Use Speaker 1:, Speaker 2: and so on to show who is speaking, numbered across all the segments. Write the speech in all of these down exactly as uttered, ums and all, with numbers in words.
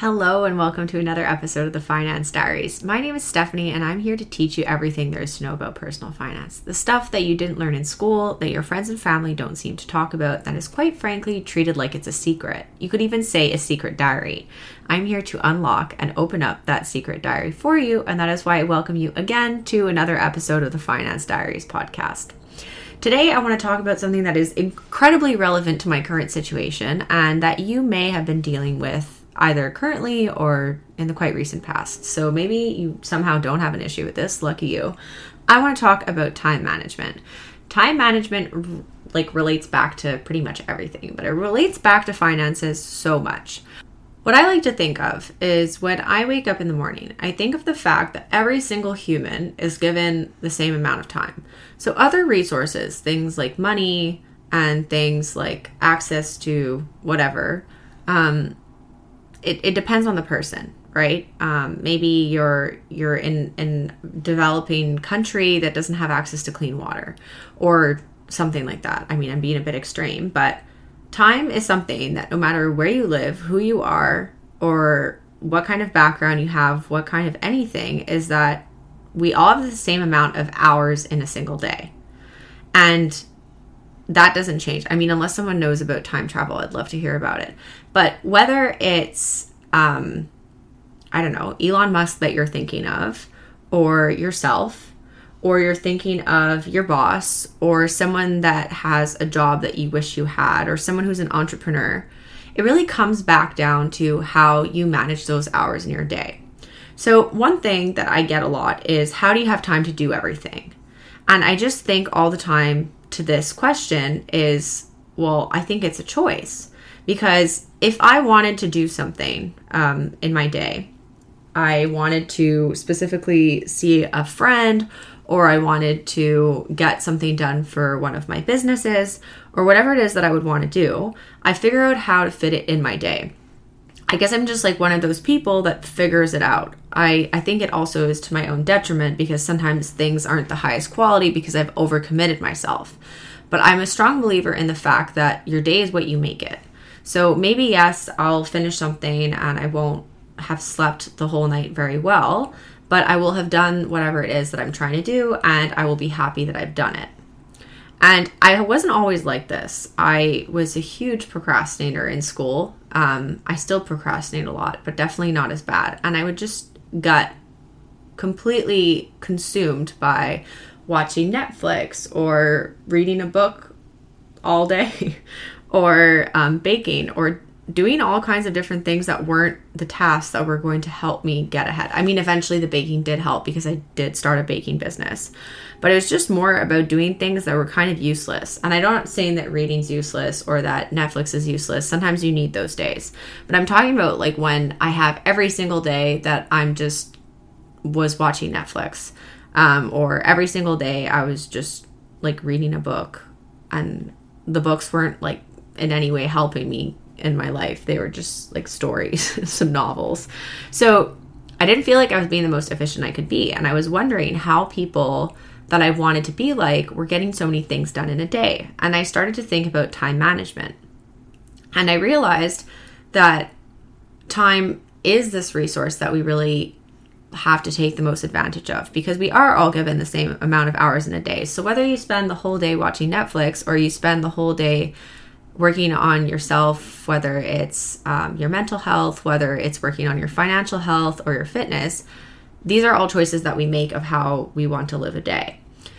Speaker 1: Hello and welcome to another episode of the Finance Diaries. My name is Stephanie and I'm here to teach you everything there is to know about personal finance. The stuff that you didn't learn in school, that your friends and family don't seem to talk about, that is quite frankly treated like it's a secret. You could even say a secret diary. I'm here to unlock and open up that secret diary for you, and that is why I welcome you again to another episode of the Finance Diaries podcast. Today, I want to talk about something that is incredibly relevant to my current situation and that you may have been dealing with either currently or in the quite recent past. So maybe you somehow don't have an issue with this. Lucky you. I want to talk about time management. Time management like relates back to pretty much everything, but it relates back to finances so much. What I like to think of is when I wake up in the morning, I think of the fact that every single human is given the same amount of time. So other resources, things like money and things like access to whatever, um, It, it depends on the person, right? Um, maybe you're you're in in developing country that doesn't have access to clean water or something like that. I mean, I'm being a bit extreme, but time is something that no matter where you live, who you are, or what kind of background you have, what kind of anything, is that we all have the same amount of hours in a single day. And that doesn't change. I mean, unless someone knows about time travel, I'd love to hear about it. But whether it's, um, I don't know, Elon Musk that you're thinking of, or yourself, or you're thinking of your boss, or someone that has a job that you wish you had, or someone who's an entrepreneur, it really comes back down to how you manage those hours in your day. So one thing that I get a lot is, how do you have time to do everything? And I just think all the time to this question is, well, I think it's a choice. Because if I wanted to do something um, in my day, I wanted to specifically see a friend, or I wanted to get something done for one of my businesses, or whatever it is that I would want to do, I figure out how to fit it in my day. I guess I'm just like one of those people that figures it out. I, I think it also is to my own detriment, because sometimes things aren't the highest quality because I've overcommitted myself. But I'm a strong believer in the fact that your day is what you make it. So maybe, yes, I'll finish something and I won't have slept the whole night very well, but I will have done whatever it is that I'm trying to do, and I will be happy that I've done it. And I wasn't always like this. I was a huge procrastinator in school. Um, I still procrastinate a lot, but definitely not as bad. And I would just get completely consumed by watching Netflix or reading a book all day or um, baking or doing all kinds of different things that weren't the tasks that were going to help me get ahead. I mean, eventually the baking did help because I did start a baking business, but it was just more about doing things that were kind of useless. And I'm not saying that reading's useless or that Netflix is useless. Sometimes you need those days, but I'm talking about like when I have every single day that I'm just was watching Netflix, um, or every single day I was just like reading a book, and the books weren't like in any way helping me in my life. They were just like stories, some novels. So I didn't feel like I was being the most efficient I could be. And I was wondering how people that I wanted to be like were getting so many things done in a day. And I started to think about time management. And I realized that time is this resource that we really have to take the most advantage of, because we are all given the same amount of hours in a day. So whether you spend the whole day watching Netflix or you spend the whole day working on yourself, whether it's um, your mental health, whether it's working on your financial health or your fitness, these are all choices that we make of how we want to live a day.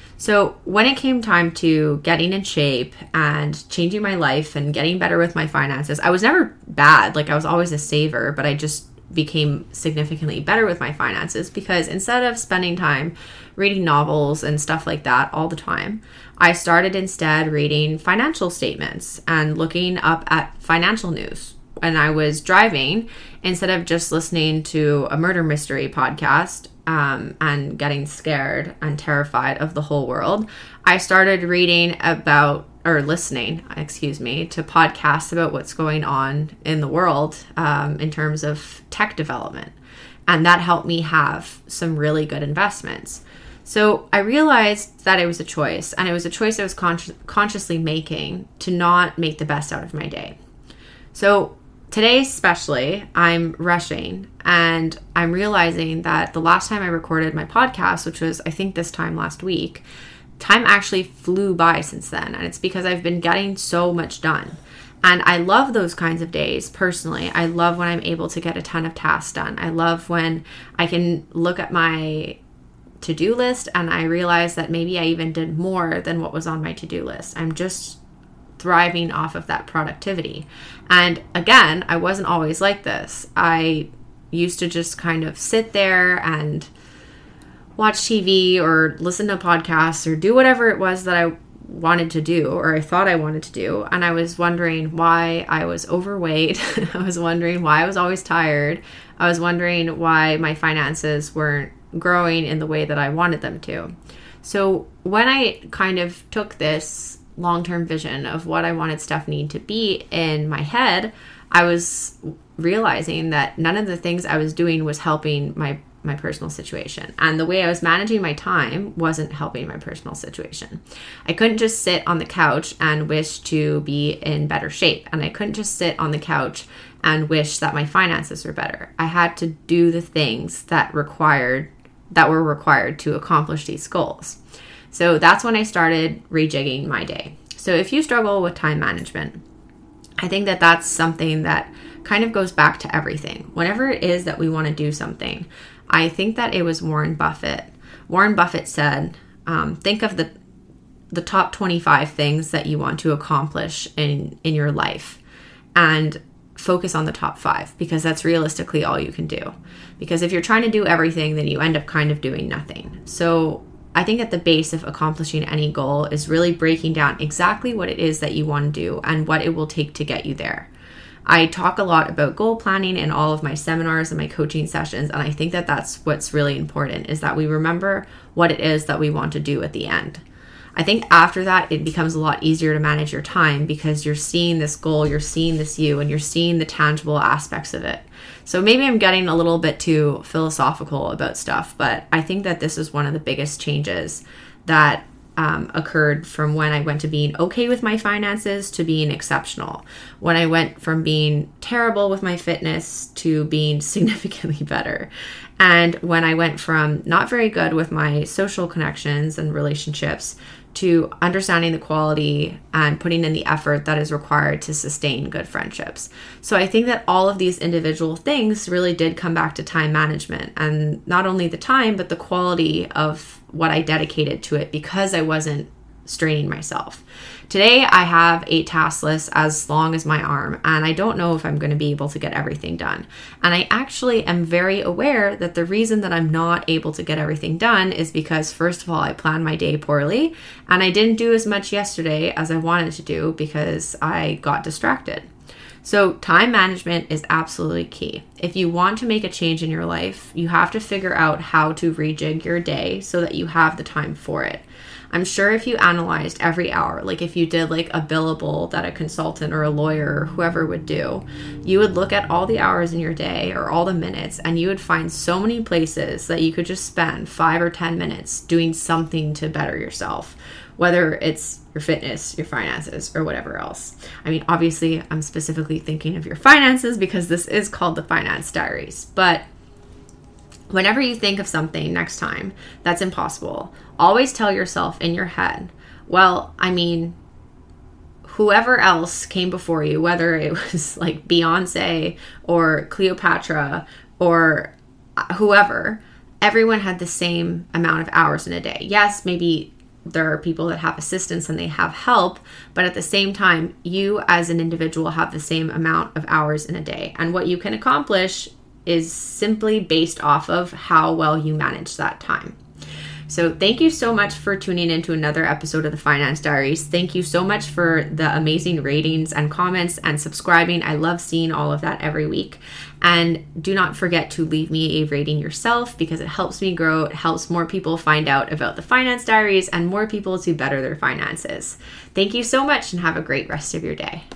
Speaker 1: So when it came time to getting in shape and changing my life and getting better with my finances, I was never bad. Like I was always a saver, but I just became significantly better with my finances because instead of spending time reading novels and stuff like that all the time, I started instead reading financial statements and looking up at financial news. When I was driving, instead of just listening to a murder mystery podcast um, and getting scared and terrified of the whole world, I started reading about or listening, excuse me, to podcasts about what's going on in the world um, in terms of tech development. And that helped me have some really good investments. So I realized that it was a choice, and it was a choice I was con- consciously making to not make the best out of my day. So today especially, I'm rushing and I'm realizing that the last time I recorded my podcast, which was I think this time last week, time actually flew by since then. And it's because I've been getting so much done. And I love those kinds of days personally. I love when I'm able to get a ton of tasks done. I love when I can look at my to-do list and I realize that maybe I even did more than what was on my to-do list. I'm just thriving off of that productivity. And again, I wasn't always like this. I used to just kind of sit there and watch T V or listen to podcasts or do whatever it was that I wanted to do or I thought I wanted to do. And I was wondering why I was overweight. I was wondering why I was always tired. I was wondering why my finances weren't growing in the way that I wanted them to. So when I kind of took this long-term vision of what I wanted Stephanie to be in my head, I was realizing that none of the things I was doing was helping my my personal situation. And the way I was managing my time wasn't helping my personal situation. I couldn't just sit on the couch and wish to be in better shape. And I couldn't just sit on the couch and wish that my finances were better. I had to do the things that required that were required to accomplish these goals. So that's when I started rejigging my day. So if you struggle with time management, I think that that's something that kind of goes back to everything. Whenever it is that we want to do something, I think that it was Warren Buffett. Warren Buffett said, um, think of the the top twenty-five things that you want to accomplish in, in your life and focus on the top five, because that's realistically all you can do. Because if you're trying to do everything, then you end up kind of doing nothing. So I think at the base of accomplishing any goal is really breaking down exactly what it is that you want to do and what it will take to get you there. I talk a lot about goal planning in all of my seminars and my coaching sessions, and I think that that's what's really important, is that we remember what it is that we want to do at the end. I think after that, it becomes a lot easier to manage your time because you're seeing this goal, you're seeing this you, and you're seeing the tangible aspects of it. So maybe I'm getting a little bit too philosophical about stuff, but I think that this is one of the biggest changes that Um, occurred from when I went to being okay with my finances to being exceptional. When I went from being terrible with my fitness to being significantly better. And when I went from not very good with my social connections and relationships to understanding the quality and putting in the effort that is required to sustain good friendships. So I think that all of these individual things really did come back to time management, and not only the time, but the quality of what I dedicated to it, because I wasn't straining myself. Today, I have a task list as long as my arm, and I don't know if I'm going to be able to get everything done. And I actually am very aware that the reason that I'm not able to get everything done is because, first of all, I planned my day poorly, and I didn't do as much yesterday as I wanted to do because I got distracted. So time management is absolutely key. If you want to make a change in your life, you have to figure out how to rejig your day so that you have the time for it. I'm sure if you analyzed every hour, like if you did like a billable that a consultant or a lawyer or whoever would do, you would look at all the hours in your day or all the minutes, and you would find so many places that you could just spend five or ten minutes doing something to better yourself, whether it's your fitness, your finances, or whatever else. I mean, obviously, I'm specifically thinking of your finances because this is called the Finance Diaries, but whenever you think of something next time that's impossible, always tell yourself in your head, well, I mean, whoever else came before you, whether it was like Beyonce or Cleopatra or whoever, everyone had the same amount of hours in a day. Yes, maybe there are people that have assistance and they have help, but at the same time, you as an individual have the same amount of hours in a day. And what you can accomplish is simply based off of how well you manage that time. So thank you so much for tuning in to another episode of the Finance Diaries. Thank you so much for the amazing ratings and comments and subscribing. I love seeing all of that every week. And do not forget to leave me a rating yourself, because it helps me grow. It helps more people find out about the Finance Diaries and more people to better their finances. Thank you so much and have a great rest of your day.